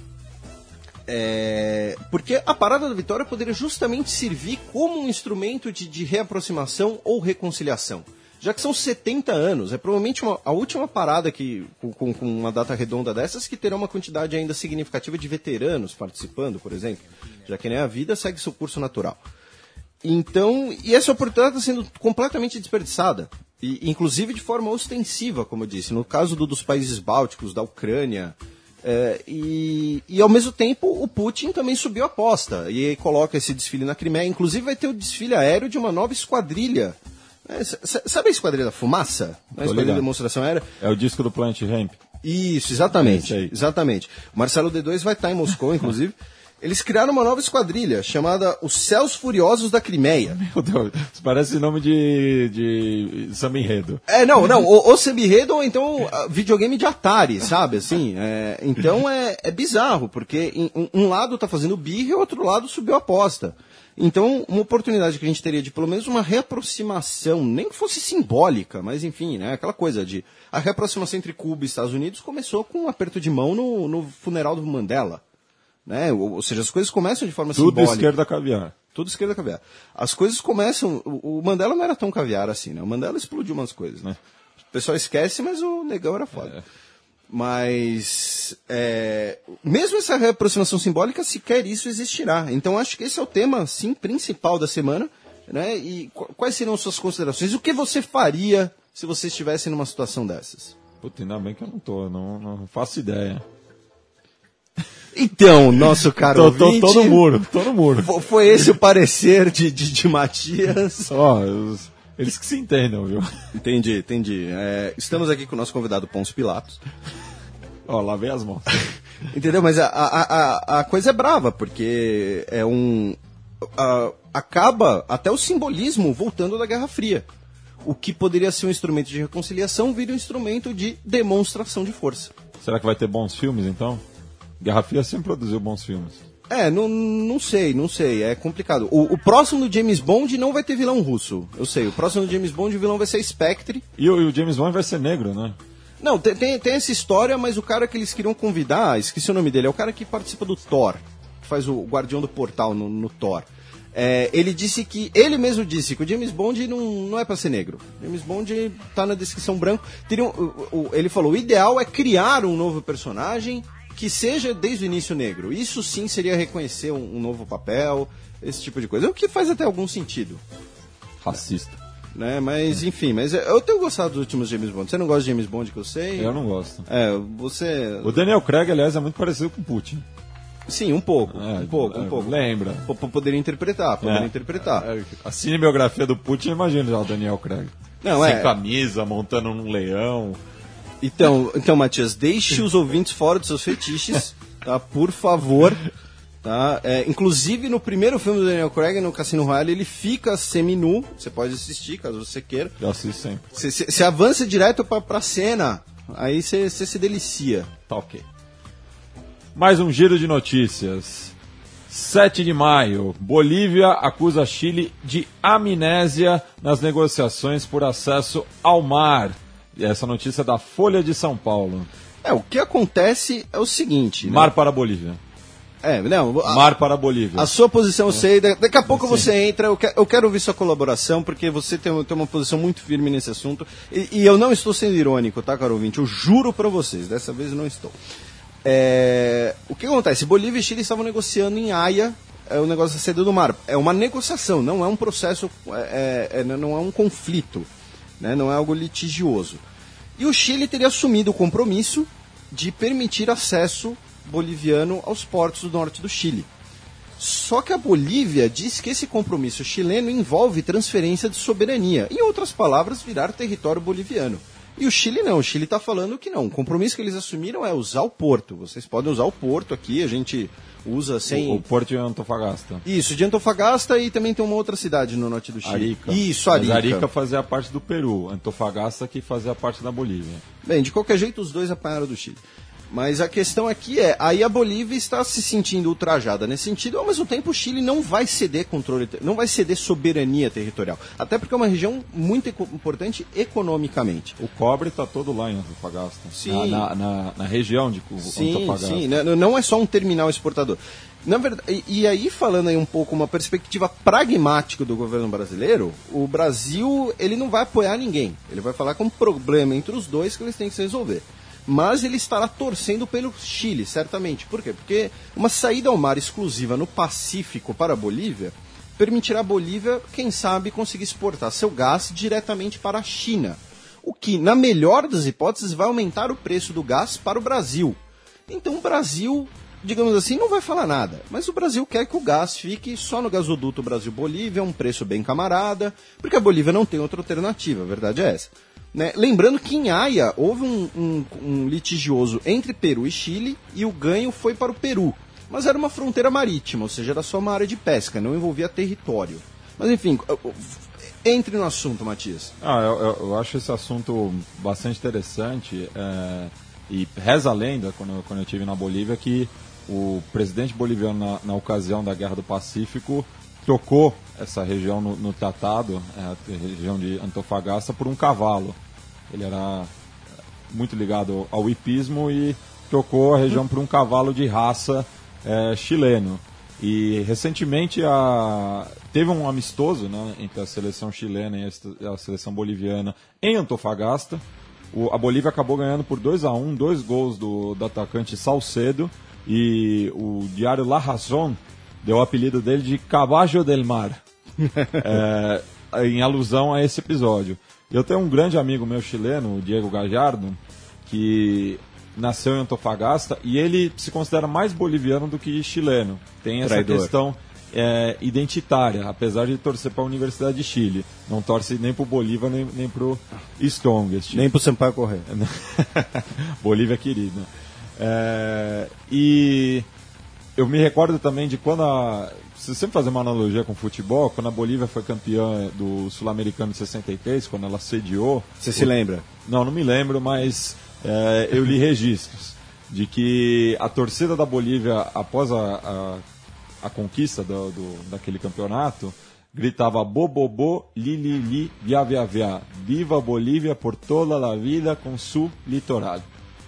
É, porque a Parada da Vitória poderia justamente servir como um instrumento de, de reaproximação ou reconciliação. Já que são setenta anos, é provavelmente uma, a última parada que, com, com uma data redonda dessas que terá uma quantidade ainda significativa de veteranos participando, por exemplo. Já que nem a vida segue seu curso natural. Então, e essa oportunidade está sendo completamente desperdiçada. E, inclusive de forma ostensiva, como eu disse. No caso do, dos países bálticos, da Ucrânia... É, e, e ao mesmo tempo o Putin também subiu a aposta e aí coloca esse desfile na Crimeia. Inclusive vai ter o desfile aéreo de uma nova esquadrilha. É, sabe a Esquadrilha da Fumaça? A esquadrilha de demonstração aérea? É o disco do Planet Hemp. Isso, exatamente. É exatamente. O Marcelo D dois vai estar em Moscou, inclusive. Eles criaram uma nova esquadrilha chamada Os Céus Furiosos da Crimeia. Meu Deus, isso parece nome de, de samba enredo. É, não, não, ou, ou samba enredo ou então videogame de Atari, sabe, assim. É, então é, é bizarro, porque um, um lado tá fazendo birra e o outro lado subiu a aposta. Então, uma oportunidade que a gente teria de pelo menos uma reaproximação, nem que fosse simbólica, mas enfim, né, aquela coisa de... A reaproximação entre Cuba e Estados Unidos começou com um aperto de mão no, no funeral do Mandela. Né? Ou, ou seja, as coisas começam de forma Tudo simbólica. Tudo esquerda caviar. Tudo esquerda caviar. As coisas começam... O, o Mandela não era tão caviar assim, né? O Mandela explodiu umas coisas, né? O pessoal esquece, mas o negão era foda. É. Mas... É, mesmo essa reaproximação simbólica, sequer isso existirá. Então acho que esse é o tema, sim, principal da semana. Né? E quais seriam suas considerações? O que você faria se você estivesse numa situação dessas? Puta, ainda bem que eu não tô. Não, não faço ideia. Então, nosso caro tô, tô, ouvinte... Tô no muro, tô no muro. Foi esse o parecer de, de, de Matias. Ó, oh, eles que se entendam, viu? Entendi, entendi. É, estamos aqui com o nosso convidado Pôncio Pilatos. Ó, oh, lavei as mãos. Entendeu? Mas a, a, a, a coisa é brava, porque é um... A, acaba até o simbolismo voltando da Guerra Fria. O que poderia ser um instrumento de reconciliação vira um instrumento de demonstração de força. Será que vai ter bons filmes, então? Guerra Fria sempre produziu bons filmes. É, não, não sei, não sei, é complicado. O, o próximo do James Bond não vai ter vilão russo, eu sei. O próximo do James Bond, o vilão vai ser Spectre. E o, e o James Bond vai ser negro, né? Não, tem, tem, tem essa história, mas o cara que eles queriam convidar, esqueci o nome dele, é o cara que participa do Thor, que faz o Guardião do Portal no, no Thor. É, ele disse que, ele mesmo disse que o James Bond não, não é pra ser negro. James Bond tá na descrição branco. Teria um, o, o, ele falou, o ideal é criar um novo personagem que seja desde o início negro. Isso sim seria reconhecer um, um novo papel, esse tipo de coisa. O que faz até algum sentido. Racista. Né? Mas, enfim, mas eu tenho gostado dos últimos James Bond. Você não gosta de James Bond, que eu sei? Eu não gosto. É, você... O Daniel Craig, aliás, é muito parecido com o Putin. Sim, um pouco, é, um pouco, é, um pouco. Lembra. P poderia interpretar, poderia é, interpretar. É, a cinebiografia do Putin, imagina já o Daniel Craig. Não, Sem é... camisa, montando um leão... Então, então, Matias, deixe os ouvintes fora dos seus fetiches, tá? Por favor. Tá? É, inclusive, no primeiro filme do Daniel Craig, no Cassino Royale, ele fica semi-nu. Você pode assistir, caso você queira. Eu assisto sempre. Você, você, você avança direto pra, pra cena. Aí você, você se delicia. Tá ok. Mais um giro de notícias. sete de maio. Bolívia acusa Chile de amnésia nas negociações por acesso ao mar. E essa notícia é da Folha de São Paulo. É, o que acontece é o seguinte... Mar né? para a Bolívia. É, não... A, Mar para a Bolívia. A sua posição eu sei, daqui a pouco Sim. você entra, eu, que, eu quero ouvir sua colaboração, porque você tem, tem uma posição muito firme nesse assunto, e, e eu não estou sendo irônico, tá, caro ouvinte? Eu juro para vocês, dessa vez eu não estou. É, o que acontece? Bolívia e Chile estavam negociando em Haia é, o negócio da saída do mar. É uma negociação, não é um processo, é, é, não é um conflito, né? Não é algo litigioso. E o Chile teria assumido o compromisso de permitir acesso boliviano aos portos do norte do Chile. Só que a Bolívia diz que esse compromisso chileno envolve transferência de soberania. Em outras palavras, virar território boliviano. E o Chile não, o Chile está falando que não. O compromisso que eles assumiram é usar o porto. Vocês podem usar o porto aqui, a gente usa sem... O, o porto de Antofagasta. Isso, de Antofagasta, e também tem uma outra cidade no norte do Chile. Arica. Isso, Arica. Mas Arica fazia parte do Peru, Antofagasta que fazia parte da Bolívia. Bem, de qualquer jeito, os dois apanharam do Chile. Mas a questão aqui é, aí a Bolívia está se sentindo ultrajada nesse sentido, ao mesmo tempo o Chile não vai ceder controle, não vai ceder soberania territorial, até porque é uma região muito importante economicamente. O cobre está todo lá em Antofagasta, sim. Na, na, na região de sim, Antofagasta. Sim, não é só um terminal exportador. Na verdade, e, e aí, falando aí um pouco uma perspectiva pragmática do governo brasileiro, o Brasil ele não vai apoiar ninguém, ele vai falar que é um problema entre os dois que eles têm que se resolver. Mas ele estará torcendo pelo Chile, certamente. Por quê? Porque uma saída ao mar exclusiva no Pacífico para a Bolívia permitirá a Bolívia, quem sabe, conseguir exportar seu gás diretamente para a China. O que, na melhor das hipóteses, vai aumentar o preço do gás para o Brasil. Então o Brasil, digamos assim, não vai falar nada. Mas o Brasil quer que o gás fique só no gasoduto Brasil-Bolívia, um preço bem camarada, porque a Bolívia não tem outra alternativa, a verdade é essa. Né? Lembrando que em Haia houve um, um, um litigioso entre Peru e Chile e o ganho foi para o Peru. Mas era uma fronteira marítima, ou seja, era só uma área de pesca, não envolvia território. Mas enfim, entre no assunto, Matias. Ah, eu, eu, eu acho esse assunto bastante interessante é, e reza a lenda, quando, quando eu estive na Bolívia, que o presidente boliviano, na, na ocasião da Guerra do Pacífico, trocou essa região no, no tratado, é, a região de Antofagasta, por um cavalo. Ele era muito ligado ao hipismo e trocou a região por um cavalo de raça é, chileno. E recentemente a... teve um amistoso, né, entre a seleção chilena e a seleção boliviana em Antofagasta. O, a Bolívia acabou ganhando por dois a um, dois gols do, do atacante Salcedo, e o diário La Razón deu o apelido dele de Caballo del Mar, é, em alusão a esse episódio. Eu tenho um grande amigo meu chileno, o Diego Gajardo, que nasceu em Antofagasta e ele se considera mais boliviano do que chileno. Tem essa Traidor. questão é, identitária, apesar de torcer para a Universidade de Chile. Não torce nem para o Bolívar, nem, nem para o Strongest. Nem para o Sampaio Correia. Bolívia querida. É, e eu me recordo também de quando a... Se sempre fazer uma analogia com o futebol, quando a Bolívia foi campeã do Sul-Americano de sessenta e três, quando ela sediou... Você se lembra? Não, não me lembro, mas é, eu li registros de que a torcida da Bolívia, após a, a, a conquista do, do, daquele campeonato, gritava Bobobô, li, li, li, via, via, via. Viva Bolívia por toda a vida com su litoral.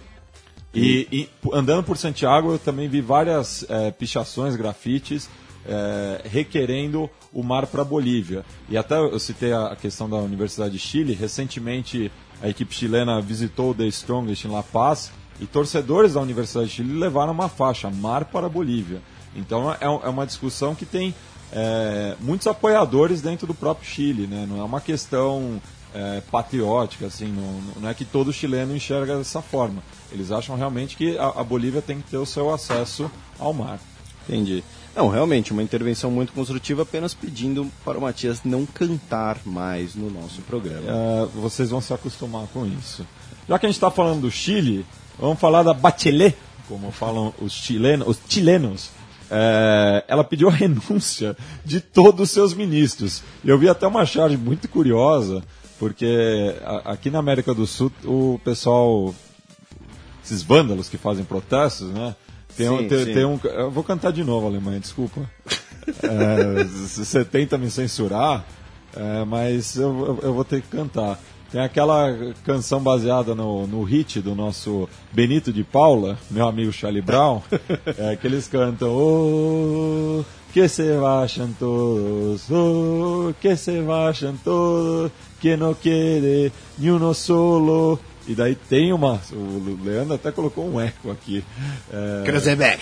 E, e andando por Santiago, eu também vi várias é, pichações, grafites, é, requerendo o mar para a Bolívia. E até eu citei a questão da Universidade de Chile. Recentemente, a equipe chilena visitou o The Strongest em La Paz e torcedores da Universidade de Chile levaram uma faixa, mar para a Bolívia. Então é, é uma discussão que tem é, muitos apoiadores dentro do próprio Chile, né? Não é uma questão é, patriótica, assim, não, não é que todo chileno enxerga dessa forma. Eles acham realmente que a, a Bolívia tem que ter o seu acesso ao mar. Entendi. Não, realmente, uma intervenção muito construtiva, apenas pedindo para o Matias não cantar mais no nosso programa. É, vocês vão se acostumar com isso. Já que a gente está falando do Chile, vamos falar da Bachelet, como falam os chilenos. Os chilenos. É, ela pediu a renúncia de todos os seus ministros. Eu vi até uma charge muito curiosa, porque a, aqui na América do Sul o pessoal, esses vândalos que fazem protestos, né? Tem, sim, um, tem, sim. tem um, eu vou cantar de novo, Alemanha, desculpa. É, você tenta me censurar, é, mas eu, eu, eu vou ter que cantar. Tem aquela canção baseada no, no hit do nosso Benito de Paula, meu amigo Charlie Brown, é, que eles cantam oh, que se vayam todos, oh, que se vayam todos, que no quede ni uno solo, E daí tem uma... O Leandro até colocou um eco aqui. É... Kreuzberg.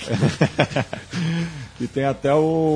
E tem até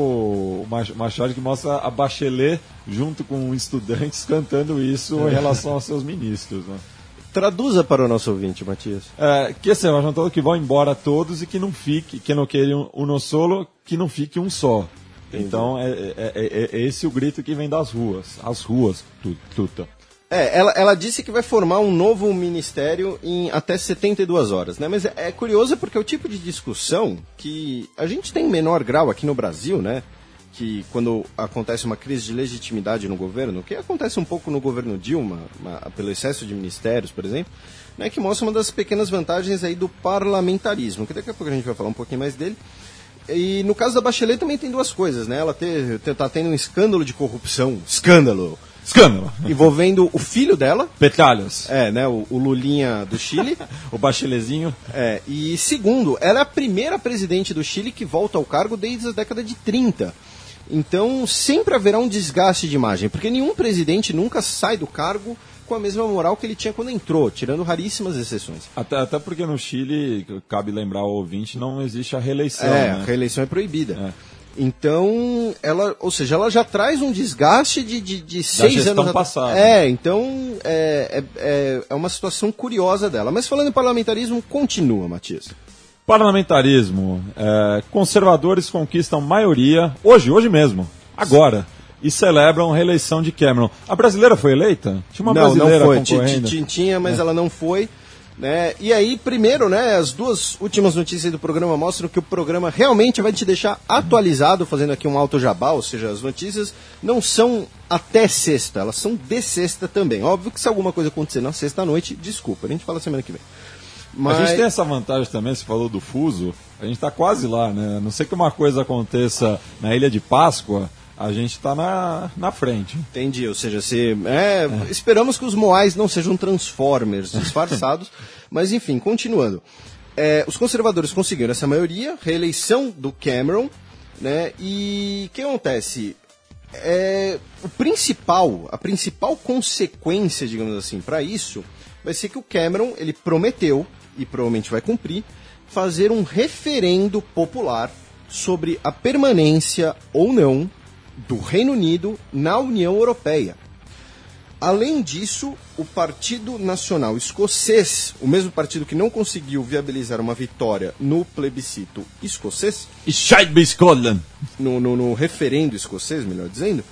o, o Machado que mostra a Bachelet junto com estudantes cantando isso em relação aos seus ministros, né? Traduza para o nosso ouvinte, Matias. É, que assim, nós estamos que vão embora todos e que não fique, que não queira um, um solo, que não fique um só. Entendi. Então é, é, é, é esse o grito que vem das ruas, as ruas, tuta. É, ela, ela disse que vai formar um novo ministério em até setenta e duas horas, né? Mas é, é curioso porque é o tipo de discussão que a gente tem em menor grau aqui no Brasil, né? Que quando acontece uma crise de legitimidade no governo, que acontece um pouco no governo Dilma, uma, pelo excesso de ministérios, por exemplo, né, que mostra uma das pequenas vantagens aí do parlamentarismo, que daqui a pouco a gente vai falar um pouquinho mais dele. E no caso da Bachelet também tem duas coisas, né? Ela está tendo um escândalo de corrupção, escândalo, escândalo, envolvendo o filho dela, Petralhas, é, né, o, o Lulinha do Chile, o Bachelezinho. É, e segundo, ela é a primeira presidente do Chile que volta ao cargo desde a década de trinta. Então, sempre haverá um desgaste de imagem, porque nenhum presidente nunca sai do cargo com a mesma moral que ele tinha quando entrou, tirando raríssimas exceções. Até, até porque no Chile, cabe lembrar ao ouvinte, não existe a reeleição. É, né? A reeleição é proibida. É. Então, ela, ou seja, ela já traz um desgaste de, de, de seis da anos passada. É, então é, é, é uma situação curiosa dela. Mas falando em parlamentarismo, continua, Matias. Parlamentarismo. É, conservadores conquistam maioria, hoje, hoje mesmo, agora, e celebram a reeleição de Cameron. A brasileira foi eleita? Tinha uma não, brasileira não foi. concorrendo? Tinha, tinha, mas é. ela não foi. Né? E aí, primeiro, né, as duas últimas notícias do programa mostram que o programa realmente vai te deixar atualizado, fazendo aqui um alto jabá, ou seja, as notícias não são até sexta, elas são de sexta também. Óbvio que se alguma coisa acontecer na sexta-noite, desculpa, a gente fala semana que vem. Mas... A gente tem essa vantagem também, você falou do fuso, a gente está quase lá, né? A não sei que uma coisa aconteça na Ilha de Páscoa, a gente está na, na frente. Entendi, ou seja, se, é, é. esperamos que os Moais não sejam Transformers disfarçados, mas enfim, continuando. É, os conservadores conseguiram essa maioria, reeleição do Cameron, né? E o que acontece? É, o principal, a principal consequência, digamos assim, para isso, vai ser que o Cameron, ele prometeu, e provavelmente vai cumprir, fazer um referendo popular sobre a permanência ou não do Reino Unido na União Europeia. Além disso, o Partido Nacional Escocês, o mesmo partido que não conseguiu viabilizar uma vitória no plebiscito escocês, Scotland. No, no, no referendo escocês, melhor dizendo,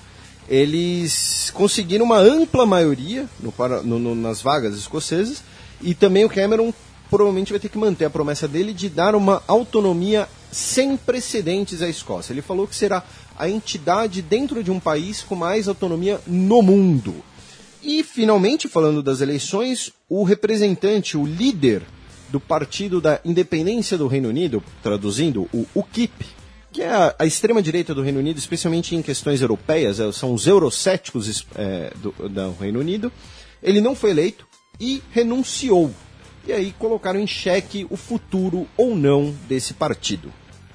eles conseguiram uma ampla maioria no, no, no, nas vagas escocesas, e também o Cameron provavelmente vai ter que manter a promessa dele de dar uma autonomia sem precedentes à Escócia. Ele falou que será a entidade dentro de um país com mais autonomia no mundo. E, finalmente, falando das eleições, o representante, o líder do Partido da Independência do Reino Unido, traduzindo, o U K I P, que é a, a extrema-direita do Reino Unido, especialmente em questões europeias, são os eurocéticos é, do, do Reino Unido, ele não foi eleito e renunciou. E aí colocaram em xeque o futuro ou não desse partido.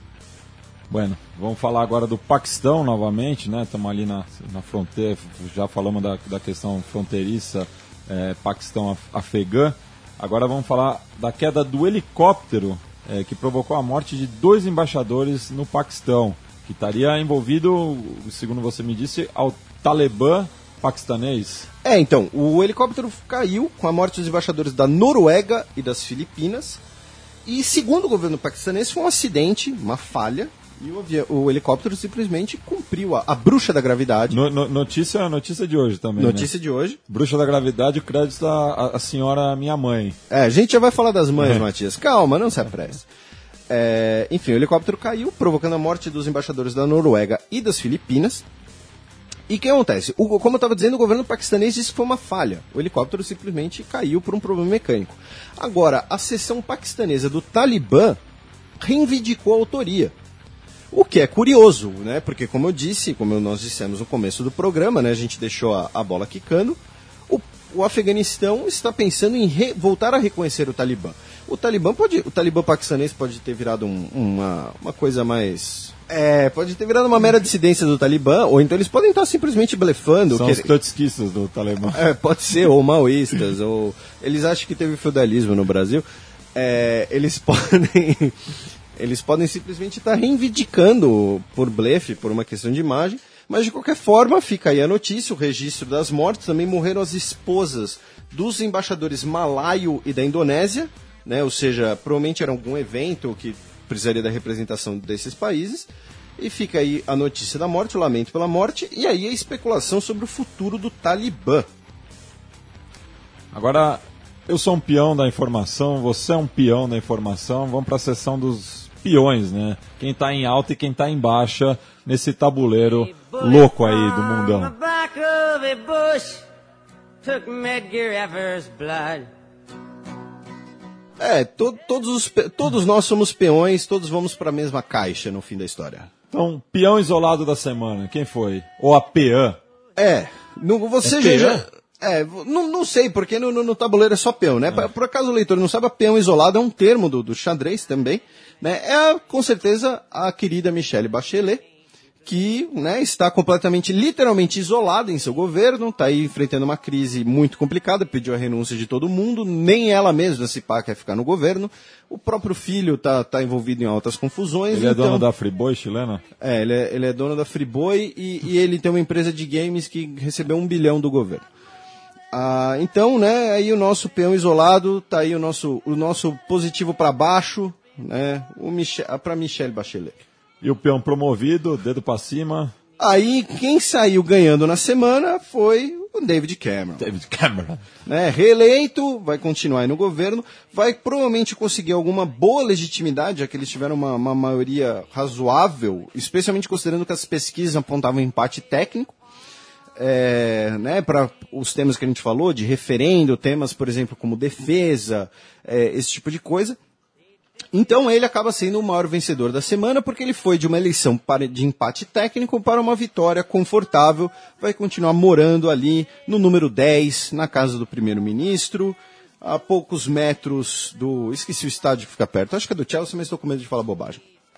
Bueno, vamos falar agora do Paquistão novamente, né? Estamos ali na, na fronteira, já falamos da, da questão fronteiriça é, Paquistão-Afegã. Agora vamos falar da queda do helicóptero é, que provocou a morte de dois embaixadores no Paquistão, que estaria envolvido, segundo você me disse, ao Talibã paquistanês. É, então, o helicóptero caiu com a morte dos embaixadores da Noruega e das Filipinas, e segundo o governo paquistanês foi um acidente, uma falha, e o, avião, o helicóptero simplesmente cumpriu a, a bruxa da gravidade. No, no, notícia, notícia de hoje também, Notícia né? de hoje. Bruxa da gravidade, o crédito à a senhora minha mãe. É, a gente já vai falar das mães, Matias. Calma, não se apresse. É, enfim, o helicóptero caiu, provocando a morte dos embaixadores da Noruega e das Filipinas. E o que acontece? O, como eu estava dizendo, o governo paquistanês disse que foi uma falha. O helicóptero simplesmente caiu por um problema mecânico. Agora, a seção paquistanesa do Talibã reivindicou a autoria. O que é curioso, né? Porque, como eu disse, como nós dissemos no começo do programa, né, a gente deixou a, a bola quicando, o, o Afeganistão está pensando em re, voltar a reconhecer o Talibã. O Talibã pode, o Talibã paquistanês pode ter virado um, uma, uma coisa mais... É, pode ter virado uma mera dissidência do Talibã, ou então eles podem estar simplesmente blefando. São que... os trotskistas do Talibã. É, pode ser, ou maoístas, ou... Eles acham que teve feudalismo no Brasil. É, eles podem... Eles podem simplesmente estar reivindicando por blefe, por uma questão de imagem, mas de qualquer forma fica aí a notícia, o registro das mortes. Também morreram as esposas dos embaixadores malaio e da Indonésia, né? Ou seja, provavelmente era algum evento que precisaria da representação desses países. E fica aí a notícia da morte, o lamento pela morte, e aí a especulação sobre o futuro do Talibã. Agora, eu sou um peão da informação, você é um peão da informação, vamos para a sessão dos peões, né? Quem está em alta e quem está em baixa nesse tabuleiro louco aí do mundão. É, to, todos, os, todos nós somos peões, todos vamos para a mesma caixa no fim da história. Então, peão isolado da semana, quem foi? Ou a peã? É, no, você é já... peã? já é, não, não sei, porque no, no, no tabuleiro é só peão, né? É. Por acaso o leitor não sabe, peão isolado é um termo do, do xadrez também, né? É, com certeza, a querida Michelle Bachelet, que, né, está completamente, literalmente isolada em seu governo, está aí enfrentando uma crise muito complicada, pediu a renúncia de todo mundo, nem ela mesma, se pá, quer ficar no governo. O próprio filho está tá envolvido em altas confusões. Ele é então... dono da Friboi chilena? É, ele é, ele é dono da Friboi e, e ele tem uma empresa de games que recebeu um bilhão do governo. Ah, então, né, aí o nosso peão isolado, tá aí o nosso, o nosso positivo para baixo, né, para Michelle Bachelet. E o peão promovido, dedo para cima. Aí quem saiu ganhando na semana foi o David Cameron. David Cameron. Né, reeleito, vai continuar aí no governo, vai provavelmente conseguir alguma boa legitimidade, já que eles tiveram uma, uma maioria razoável, especialmente considerando que as pesquisas apontavam empate técnico. É, né, para os temas que a gente falou, de referendo, temas, por exemplo, como defesa, é, esse tipo de coisa. Então ele acaba sendo o maior vencedor da semana, porque ele foi de uma eleição para, de empate técnico para uma vitória confortável, vai continuar morando ali no número dez, na casa do primeiro-ministro, a poucos metros do... Esqueci o estádio que fica perto, acho que é do Chelsea, mas estou com medo de falar bobagem.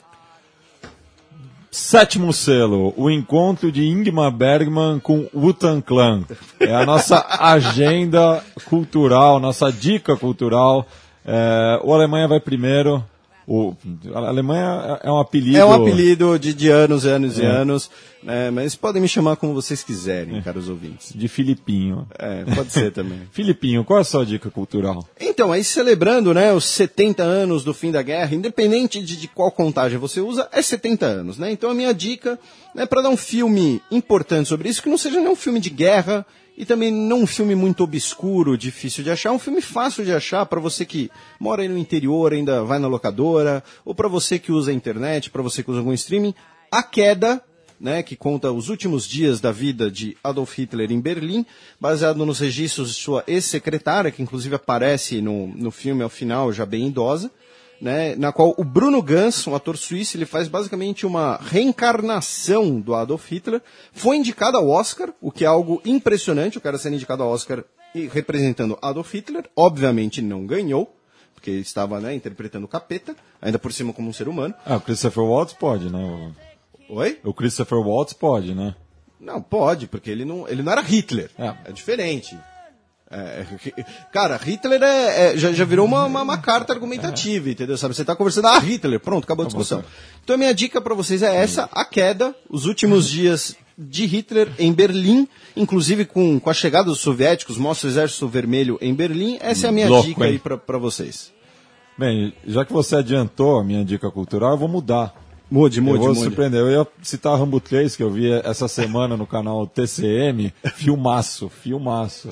Sétimo selo, o encontro de Ingmar Bergman com Wu-Tang Clan. É a nossa agenda cultural, nossa dica cultural. É, o Alemanha vai primeiro. O, a Alemanha é um apelido... É um apelido de, de anos e anos é. e anos, né, mas podem me chamar como vocês quiserem, é. caros ouvintes. De Filipinho. É, pode ser também. Filipinho, qual é a sua dica cultural? Então, aí celebrando, né, os setenta anos do fim da guerra, independente de, de qual contagem você usa, é setenta anos, né? Então a minha dica é para dar um filme importante sobre isso, que não seja nem um filme de guerra, e também não um filme muito obscuro, difícil de achar, um filme fácil de achar para você que mora aí no interior, ainda vai na locadora, ou para você que usa a internet, para você que usa algum streaming. A Queda, né, que conta os últimos dias da vida de Adolf Hitler em Berlim, baseado nos registros de sua ex-secretária, que inclusive aparece no, no filme ao final, já bem idosa, né, na qual o Bruno Ganz, um ator suíço, ele faz basicamente uma reencarnação do Adolf Hitler. Foi indicado ao Oscar, o que é algo impressionante, o cara sendo indicado ao Oscar e representando Adolf Hitler. Obviamente não ganhou, porque ele estava, né, interpretando o capeta, ainda por cima como um ser humano. Ah, o Christopher Waltz pode, né? Oi? O Christopher Waltz pode, né? Não, pode, porque ele não, ele não era Hitler. É, é diferente. É, cara, Hitler é, é, já, já virou uma, uma, uma carta argumentativa, entendeu? Sabe? Você está conversando, ah, Hitler, pronto, acabou a discussão. Então a minha dica para vocês é essa, A Queda, os últimos dias de Hitler em Berlim, inclusive com, com a chegada dos soviéticos, mostra o Exército Vermelho em Berlim. Essa é a minha Louco, dica hein? aí para vocês. Bem, já que você adiantou a minha dica cultural, eu vou mudar. Mude, mude, eu vou mude. surpreender. Eu ia citar Rambo três, que eu vi essa semana no canal T C M. Filmaço, filmaço.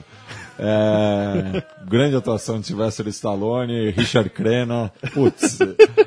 É, grande atuação de Sylvester Stallone, Richard Crenna. Putz,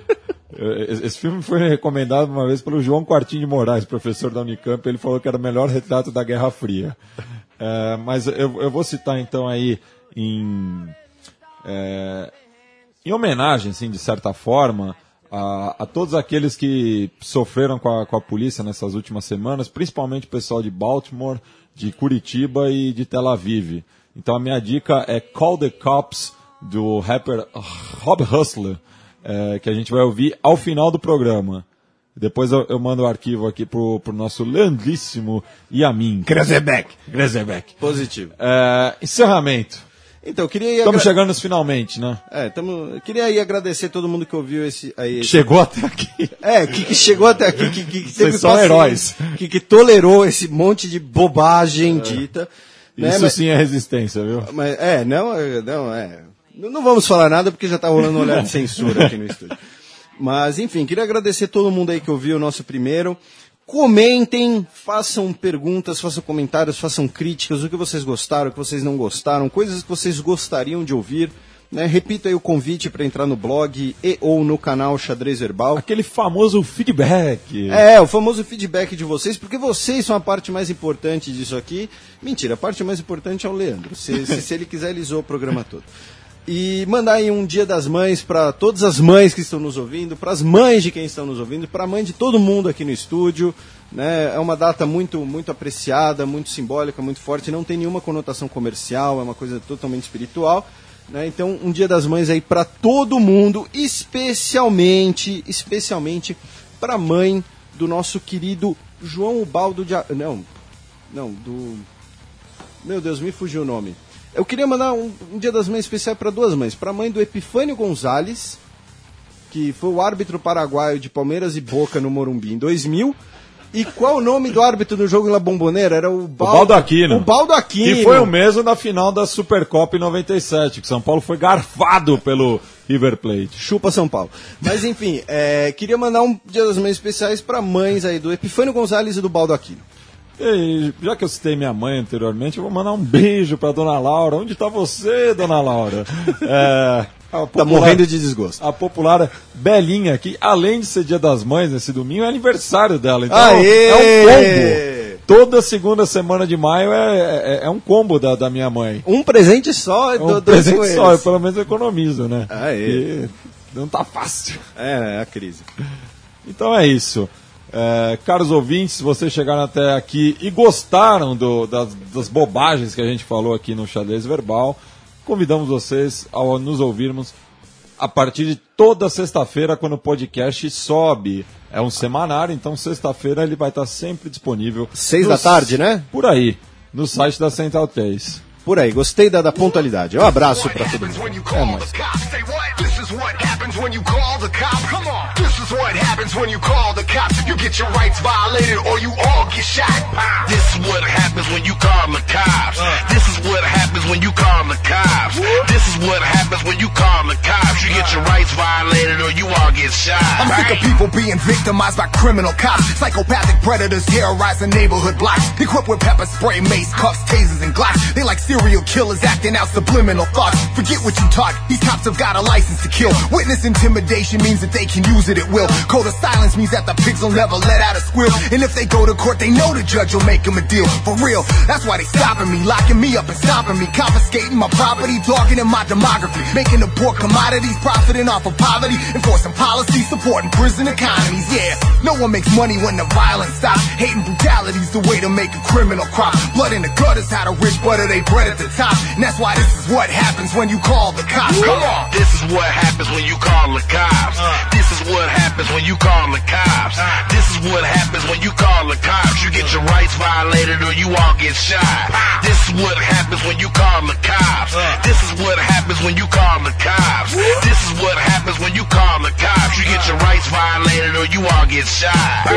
esse filme foi recomendado uma vez pelo João Quartim de Moraes, professor da Unicamp. Ele falou que era o melhor retrato da Guerra Fria. É, mas eu, eu vou citar então aí em, é, em homenagem, assim, de certa forma, A, a todos aqueles que sofreram com a, com a polícia nessas últimas semanas, principalmente o pessoal de Baltimore, de Curitiba e de Tel Aviv. Então a minha dica é Call the Cops, do rapper Rob Hustler, é, que a gente vai ouvir ao final do programa. Depois eu, eu mando o arquivo aqui pro, pro nosso Leandríssimo Yamin. Krezebeck. Krezebeck. Positivo. É, encerramento. Então, eu queria ir Estamos agra... chegando nos finalmente, né? É, tamo... eu queria aí agradecer todo mundo que ouviu esse... Aí, esse... Chegou até aqui. É, que, que chegou até aqui, que, que, que teve Vocês são paciência, heróis. Que, que tolerou esse monte de bobagem é. dita. Né? Isso mas... sim é resistência, viu? Mas, é, não, não, é... Não vamos falar nada porque já tá rolando um olhar de censura aqui no estúdio. Mas, enfim, queria agradecer todo mundo aí que ouviu o nosso primeiro. Comentem, façam perguntas, façam comentários, façam críticas, o que vocês gostaram, o que vocês não gostaram, coisas que vocês gostariam de ouvir. Né? Repito aí o convite para entrar no blog e ou no canal Xadrez Verbal. Aquele famoso feedback. É, o famoso feedback de vocês, porque vocês são a parte mais importante disso aqui. Mentira, a parte mais importante é o Leandro. Se, se, se ele quiser, ele zoa o programa todo. E mandar aí um Dia das Mães para todas as mães que estão nos ouvindo, para as mães de quem estão nos ouvindo, para a mãe de todo mundo aqui no estúdio. Né? É uma data muito, muito apreciada, muito simbólica, muito forte, não tem nenhuma conotação comercial, é uma coisa totalmente espiritual. Né? Então, um Dia das Mães aí para todo mundo, especialmente, especialmente para a mãe do nosso querido João Ubaldo de... Não, não, do... Meu Deus, me fugiu o nome. Eu queria mandar um, um Dia das Mães especial para duas mães. Para a mãe do Epifânio Gonzalez, que foi o árbitro paraguaio de Palmeiras e Boca no Morumbi em dois mil. E qual o nome do árbitro do jogo La Bombonera? Era o, Baldo, o Baldo Aquino. O Baldo Aquino. Que foi o mesmo da final da Supercopa em noventa e sete, que São Paulo foi garfado pelo River Plate. Chupa São Paulo. Mas enfim, é, queria mandar um Dia das Mães especiais para mães aí do Epifânio Gonzalez e do Baldo Aquino. E já que eu citei minha mãe anteriormente, eu vou mandar um beijo pra Dona Laura. Onde tá você, Dona Laura? É, popular, tá morrendo de desgosto. A popular Belinha, que além de ser Dia das Mães nesse domingo, é aniversário dela. Então Aê! É um combo. Toda segunda semana de maio é, é, é um combo da, da minha mãe. Um presente só. É um do, presente do só, eu pelo menos economizo, né? Aê. E não tá fácil. É, é a crise. Então é isso. É, caros ouvintes, se vocês chegaram até aqui e gostaram do, das, das bobagens que a gente falou aqui no Xadrez Verbal, convidamos vocês a nos ouvirmos a partir de toda sexta-feira, quando o podcast sobe. É um semanário, então sexta-feira ele vai estar sempre disponível. Seis no, da tarde, né? Por aí, no site da Central três. Por aí, gostei da, da pontualidade. Um abraço pra todo mundo. É nóis. This is what happens when you call the cops. Come on. This is what happens when you call the cops. You get your rights violated or you all get shot. This is what happens when you call the cops. This is what happens when you call the cops. This is what happens when you call the cops. You get your rights violated or you all get shot. I'm sick of people being victimized by criminal cops. Psychopathic predators terrorizing neighborhood blocks. Equipped with pepper spray, mace, cuffs, tasers, and glocks. They like serial killers acting out subliminal thoughts. Forget what you taught. These cops have got a license to kill. Witness intimidation means that they can use it at will. Code of silence means that the pigs will never let out a squeal. And if they go to court, they know the judge will make them a deal. For real, that's why they stopping me, locking me up and stopping me, confiscating my property, targeting my demography, making the poor commodities, profiting off of poverty, enforcing policies, supporting prison economies. Yeah, no one makes money when the violence stops. Hating brutality's the way to make a criminal crop. Blood in the gutters, how the rich butter they bread at the top. And that's why this is what happens when you call the cops. Come on. This is what happens when you call the cops. Uh. This is what happens when you call the cops. Uh. This is what happens when you call the cops. You get your rights violated or you all get shot. Uh. This is what happens when you call the cops. Uh. This is what happens when you call the cops. Woo. This is what happens when you call the cops. You get your rights violated or you all get shot.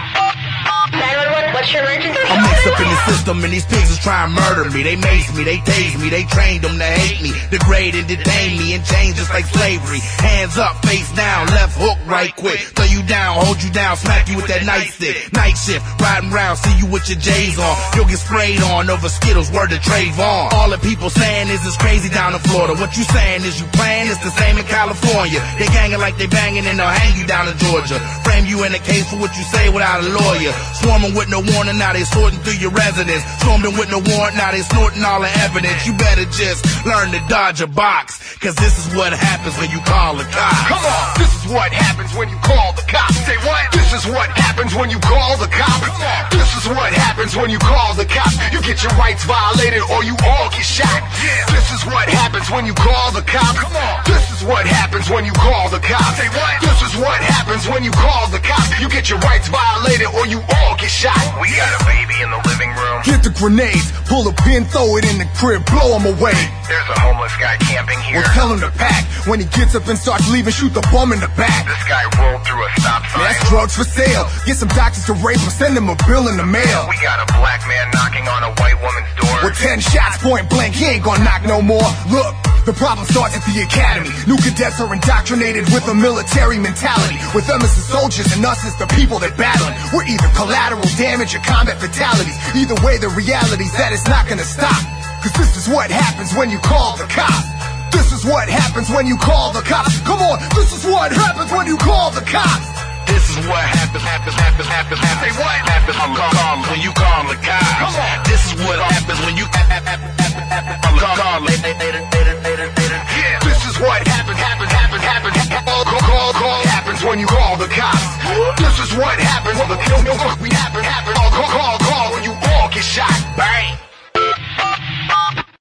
nine one one, what's your emergency? I'm mixed up in the system and these pigs is trying to murder me. They mace me, they tase me, they trained them to hate me, degrade and detain me and change just like slavery. Hands up, face down, left hook right quick. Throw you down, hold you down, smack you with that nightstick. Night shift, riding round, see you with your J's on. You'll get sprayed on over Skittles, word to Trayvon. All the people saying is it's crazy down in Florida. What you saying is you playing, it's the same in California. They ganging like they banging and they'll hang you down in Georgia. Frame you in a case for what you say without a lawyer. Swarming with no warning, now they sorting through your residence. Swarming with no warrant, now they snorting all the evidence. You better just learn to dodge a box, cause this is what happens when you call the cops. Come on, this is what happens when you call the cops. Say what? This is what happens when you call the cops. Come on, this is what happens when you call the cops. You get your rights violated or you all get shot. Yeah. This is what happens when you call the cops. Come on, this is what happens happens when you call the cops. Say what? This is what happens when you call the cops. You get your rights violated or you all get shot. We got a baby in the living room. Get the grenades, pull a pin, throw it in the crib, blow him away. There's a homeless guy camping here. Or tell him to pack. When he gets up and starts leaving, shoot the bum in the back. This guy rolled through a stop sign. That's drugs for sale. Get some doctors to rape him, send him a bill in the mail. We got a black man knocking on a white woman's door. With ten shots point blank, he ain't gonna knock no more. Look, the problem starts at the academy. New cadets are indoctrinated with a military mentality. With them as the soldiers and us as the people that battling. We're either collateral damage or combat fatalities. Either way, the reality's that it's not gonna stop. Cause this is what happens when you call the cops. This is what happens when you call the cops. Come on, this is what happens when you call the cops. This is what happens, happens, happens, happens, happens. Say what happens call, call, when you call the cops. Come on. This is what happens when you call, call, later, later, later, later, later. Yeah. This is what happens, happens, happens, happens. Call, call, call, call happens when you call the cops. This is what happens when the kill, we happen, happen. Call, call, call, call when you all get shot. Bang.